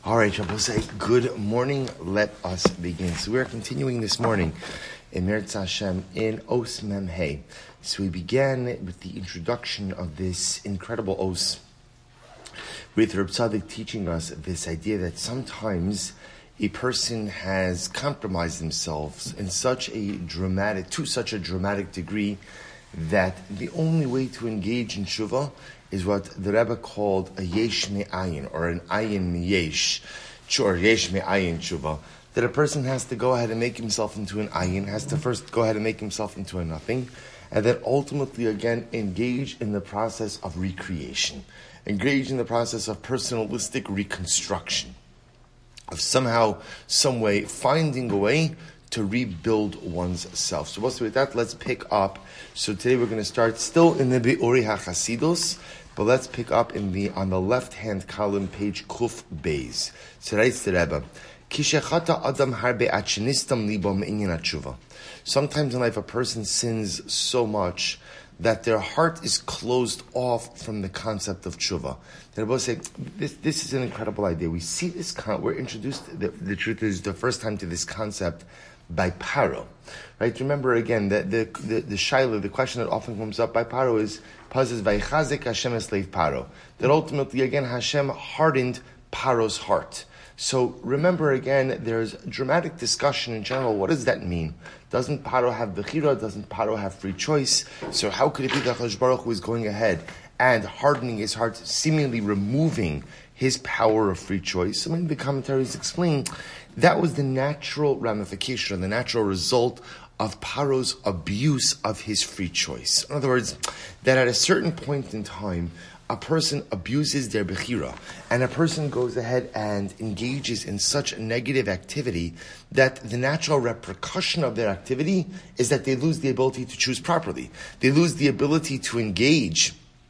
All right, Shabbos, good morning. Let us begin. So we are continuing this morning in Meretz Hashem in Os Mem Hey. So we began with the introduction of this incredible Os, with Reb Tzaddik teaching us this idea that sometimes a person has compromised themselves in such a dramatic degree that the only way to engage in Shuvah is what the Rebbe called a yesh me'ayin, or an ayin miyesh, or yesh me'ayin tshuva, that a person has to go ahead and make himself into an ayin, has to first go ahead and make himself into a nothing, and then ultimately again engage in the process of recreation, engage in the process of personalistic reconstruction, of somehow, some way, finding a way to rebuild one's self. So with that, let's pick up. So today we're going to start still in the Be'ori HaChasidus, but let's pick up on the left-hand column, page Kuf Beis. So writes the Rebbe, Kishechata Adam Harbe Achinistam Libo Me'inyan HaTshuva. Sometimes in life a person sins so much that their heart is closed off from the concept of tshuva. The Rebbe say, this is an incredible idea. We see this, we're introduced, the truth is, the first time to this concept by Paro. Right? Remember again, that the shaila, the question that often comes up by Paro is, Vaychazik Hashem esleiv Paro. That ultimately, again, Hashem hardened Paro's heart. So remember again, there's dramatic discussion in general. What does that mean? Doesn't Paro have bechira? Doesn't Paro have free choice? So how could it be that HaKadosh Baruch Hu is going ahead and hardening his heart, seemingly removing his power of free choice? So many of the commentaries explain that was the natural ramification, the natural result of Paro's abuse of his free choice. In other words, that at a certain point in time, a person abuses their bechira, and a person goes ahead and engages in such negative activity that the natural repercussion of their activity is that they lose the ability to choose properly. They lose the ability to engage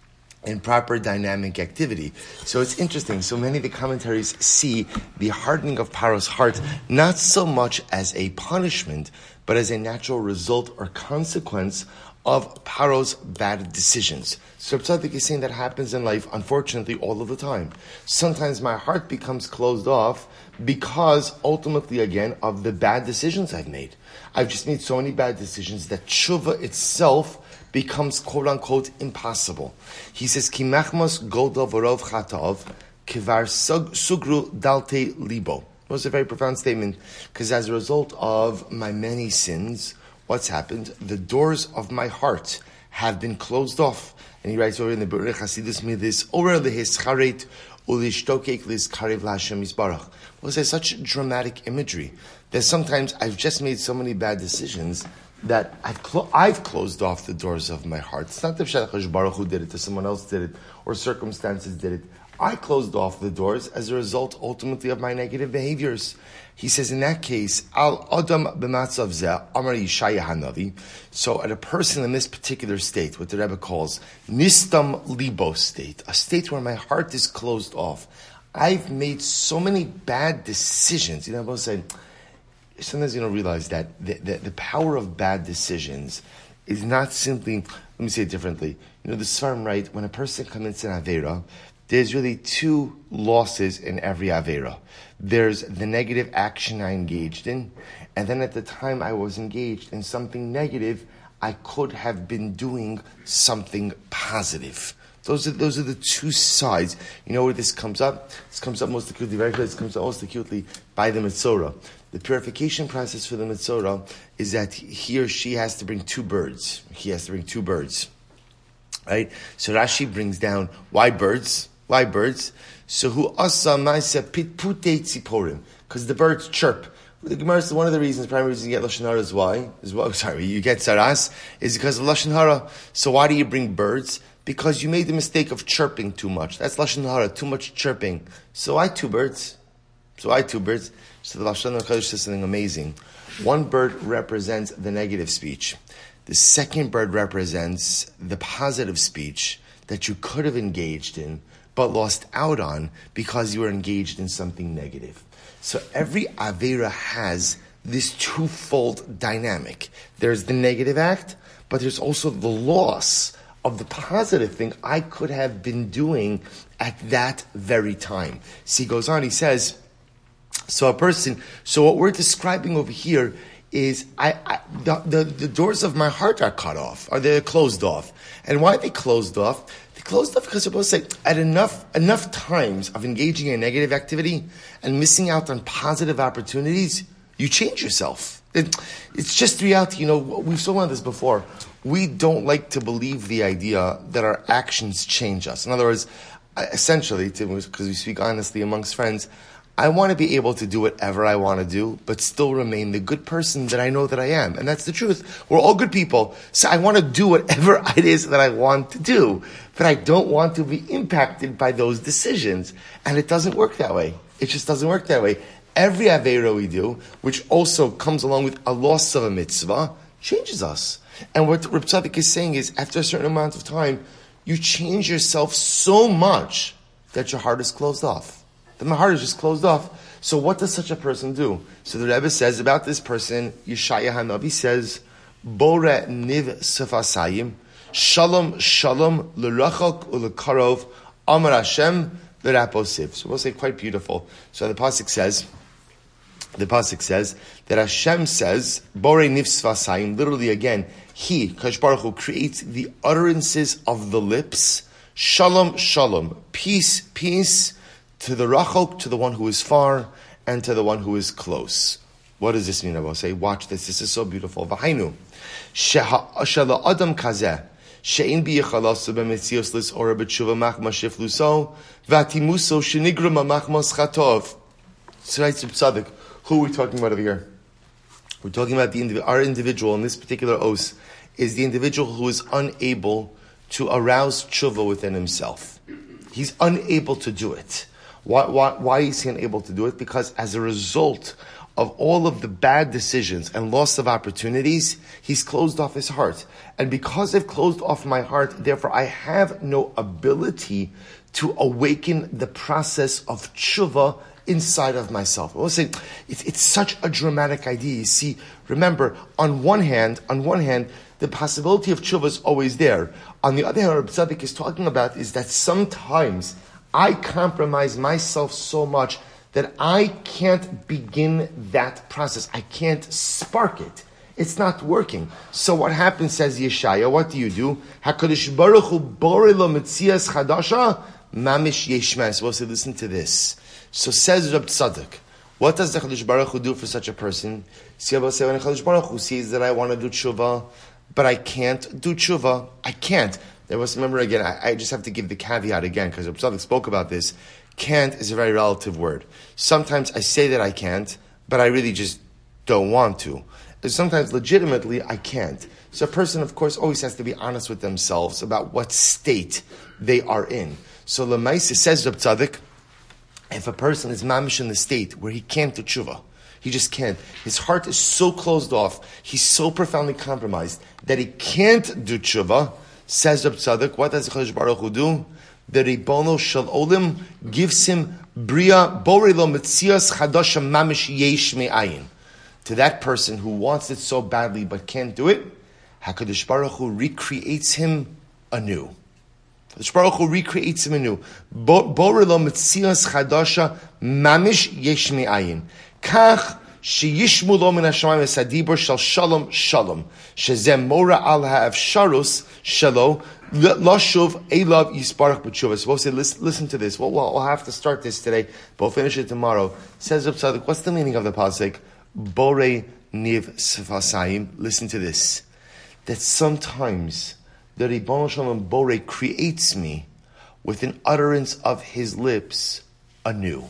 in proper dynamic activity. So it's interesting. So many of the commentaries see the hardening of Paro's heart not so much as a punishment, but as a natural result or consequence of Paro's bad decisions. So Reb Tzaddik is saying that happens in life, unfortunately, all of the time. Sometimes my heart becomes closed off because, ultimately, again, of the bad decisions I've made. I've just made so many bad decisions that tshuva itself becomes, quote-unquote, impossible. He says, Ki machmos golda v'rov chatav kivar sugru dalte libo. It was a very profound statement, because as a result of my many sins, what's happened? The doors of my heart have been closed off. And he writes over in the Be'ori Chasidus Midis, Orer lehescharet ulishtokek liskarev laHashem yisbarach. Well, there's such dramatic imagery that sometimes I've just made so many bad decisions that I've closed off the doors of my heart. It's not that HaKadosh Baruch Hu did it, or someone else did it, or circumstances did it. I closed off the doors as a result, ultimately, of my negative behaviors. He says, in that case, Al Adam b'matzav zeh, Amar Yeshaya Hanavi. So, at a person in this particular state, what the Rebbe calls Nistam Libo state, a state where my heart is closed off, I've made so many bad decisions. You know, I'm saying, sometimes you don't realize that the power of bad decisions is not simply, let me say it differently. You know, the Sfarim write, when a person commits an Aveira, there's really two losses in every Aveira. There's the negative action I engaged in, and then at the time I was engaged in something negative, I could have been doing something positive. Those are the two sides. You know where this comes up? This comes up most acutely, very clearly, this comes up most acutely by the Metzora. The purification process for the Metzora is that he or she has to bring two birds. He has to bring two birds. Right? So Rashi brings down, why birds? Why birds? So who asa ma'aseh pitpute tziporim, because the birds chirp. The Gemara says one of the reasons, primary reason you get lashon hara is why? You get saras is because of lashon hara. So why do you bring birds? Because you made the mistake of chirping too much. That's lashon hara, too much chirping. So I two birds. So the Lashon HaKodesh says something amazing. One bird represents the negative speech. The second bird represents the positive speech that you could have engaged in, but lost out on because you were engaged in something negative. So every Aveira has this twofold dynamic. There's the negative act, but there's also the loss of the positive thing I could have been doing at that very time. See, he goes on, he says, so what we're describing over here is the doors of my heart are cut off, or they're closed off. And why are they closed off? They're closed off because you're supposed to say, at enough times of engaging in negative activity and missing out on positive opportunities, you change yourself. It's just reality. We've spoken about this before. We don't like to believe the idea that our actions change us. In other words, essentially, because we speak honestly amongst friends, I want to be able to do whatever I want to do, but still remain the good person that I know that I am. And that's the truth. We're all good people. So I want to do whatever it is that I want to do. But I don't want to be impacted by those decisions. And it doesn't work that way. It just doesn't work that way. Every Aveira we do, which also comes along with a loss of a mitzvah, changes us. And what Reb Tzadok is saying is, after a certain amount of time, you change yourself so much that your heart is closed off. Then my heart is just closed off. So what does such a person do? So the Rebbe says about this person, Yeshaya HaNavi says, Bore niv sefasayim, shalom shalom l'rachok u'lekarov, amar Hashem l'raposiv. So we'll say quite beautiful. So the pasuk says that Hashem says, Bore niv sefasayim, literally again, He, Kadosh Baruch Hu, creates the utterances of the lips. Shalom shalom, peace, peace, to the rachok, to the one who is far, and to the one who is close. What does this mean? I will say, watch this. This is so beautiful. V'hainu, she'la adam kazeh, she'in b'yichalasu b'metzios lis'ora b'tshuva machma shifluso, v'atimuso shenigra machmas chatov. Tzaddik Tzaddik. Who are we talking about over here? We're talking about our individual in this particular os is the individual who is unable to arouse tshuva within himself. He's unable to do it. Why is he unable to do it? Because as a result of all of the bad decisions and loss of opportunities, he's closed off his heart. And because I've closed off my heart, therefore I have no ability to awaken the process of tshuva inside of myself. I will say, it's such a dramatic idea. You see, remember, on one hand, the possibility of tshuva is always there. On the other hand, what Tzaddik is talking about is that sometimes I compromise myself so much that I can't begin that process. I can't spark it. It's not working. So what happens, says Yeshaya, what do? HaKadosh Baruch Hu borei lo metzias chadasha mamish yeshmeh. So we'll say, listen to this. So says Reb Tzadok, what does the Kadosh Baruch Hu do for such a person? See, I will say, when the Kadosh Baruch Hu sees that I want to do tshuva, but I can't do tshuva, I can't. Remember again, I just have to give the caveat again, because Reb Tzadok spoke about this. Can't is a very relative word. Sometimes I say that I can't, but I really just don't want to. And sometimes legitimately I can't. So a person, of course, always has to be honest with themselves about what state they are in. So Lemaisa says Reb Tzadok, if a person is mamish in the state where he can't do tshuva, he just can't. His heart is so closed off, he's so profoundly compromised that he can't do tshuva, says Reb Tzadok, what does the Kadosh Baruch Hu do? The Ribono Shel Olim gives him bria borei lo metzias chadasha mamish yesh me'ayin. To that person who wants it so badly but can't do it, HaKadosh Baruch Hu recreates him anew. HaKadosh Baruch Hu recreates him anew. Borei lo metzias chadasha mamish yesh me'ayin. Kach sheyishmu lo min hashamayim es hadibur shel shalom shalom shezeh mora al ha'afsharus shelo lashuv elav yisparach b'tshuva. So we'll say, listen to this. We'll have to start this today, but we'll finish it tomorrow. Says Reb Tzadok, what's the meaning of the pasuk? Borei niv sefasayim. Listen to this. That sometimes the Ribono Shel Olam Borei creates me with an utterance of his lips anew.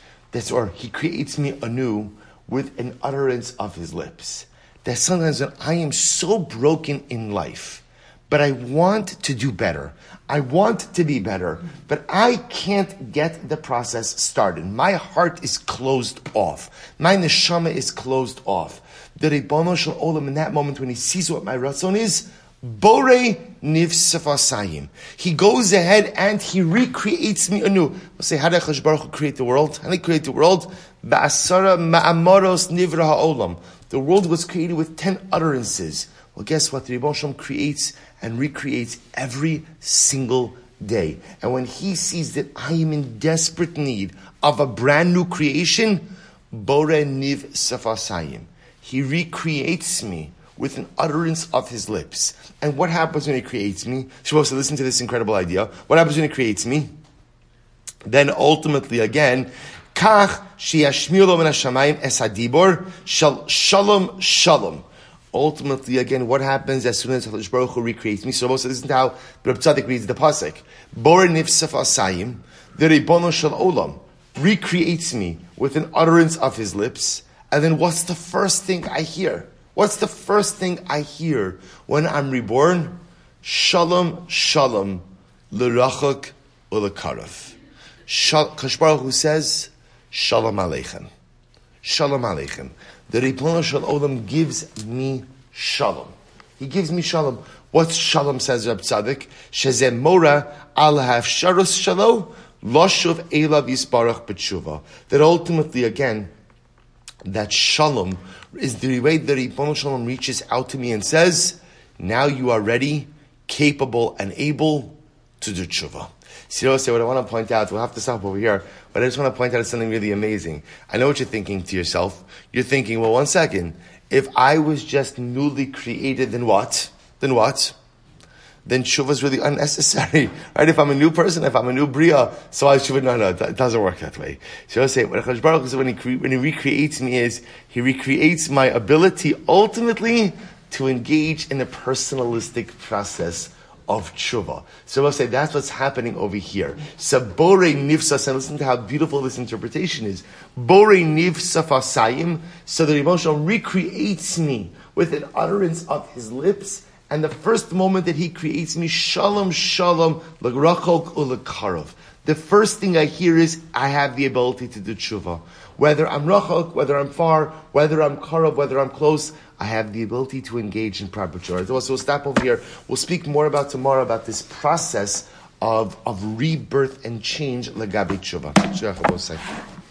Or he creates me anew with an utterance of his lips. That sometimes when I am so broken in life, but I want to do better, I want to be better, but I can't get the process started. My heart is closed off. My neshama is closed off. The Ribono Shel Olam, in that moment when he sees what my ratzon is, Borei niv sefasayim. He goes ahead and he recreates me anew. We'll say, how did HaKadosh Baruch Hu create the world? How did he create the world? Ba'asara ma'amaros nivra ha'olam. The world was created with 10 utterances. Well, guess what? The Rebbe Shalom creates and recreates every single day. And when he sees that I am in desperate need of a brand new creation, Bore Niv Safasayim. He recreates me with an utterance of his lips. And what happens when he creates me? Shabbos, listen to this incredible idea. What happens when he creates me? Then ultimately again, Kach sheyashmiu lo min hashamayim es hadibor shalom shalom. Ultimately, again, what happens as soon as HaKadosh Baruch Hu recreates me? So most listen to how Reb Tzaddik reads the pasuk. Bore nifsaf asayim, the Ribono shel Olam recreates me with an utterance of his lips. And then what's the first thing I hear? What's the first thing I hear when I'm reborn? Shalom, shalom, l'rachok u'l'karav. HaKadosh Baruch Hu says, Shalom Aleichem. Shalom Aleichem. The Ribono shel Olam gives me shalom. He gives me shalom. What's shalom, says Reb Tzaddik? Shezeh mora al hafsharus shalo loshuv elav yisbarach b'tshuva. That ultimately, again, that shalom is the way that Ribono shel Olam reaches out to me and says, now you are ready, capable, and able to do tshuva. Seriously, what I want to point out, we'll have to stop over here, but I just want to point out something really amazing. I know what you're thinking to yourself. You're thinking, well, one second. If I was just newly created, then what? Then tshuva is really unnecessary, right? If I'm a new person, if I'm a new bria, so I should, no, it doesn't work that way. So I say, what HaKadosh Baruch Hu says when he recreates me is, he recreates my ability ultimately to engage in a personalistic process of tshuva. So I'll say that's what's happening over here. So Bore Nifsas, and listen to how beautiful this interpretation is. Bore Nifsafasayim, so the Rebbe Shalom recreates me with an utterance of his lips, and the first moment that he creates me, Shalom, Shalom, l'rachok u'l'karav. The first thing I hear is, I have the ability to do tshuva. Whether I'm rachok, whether I'm far, whether I'm karav, whether I'm close, I have the ability to engage in proper tshuva. So we'll stop over here. We'll speak more about tomorrow about this process of rebirth and change, l'gabi tshuva.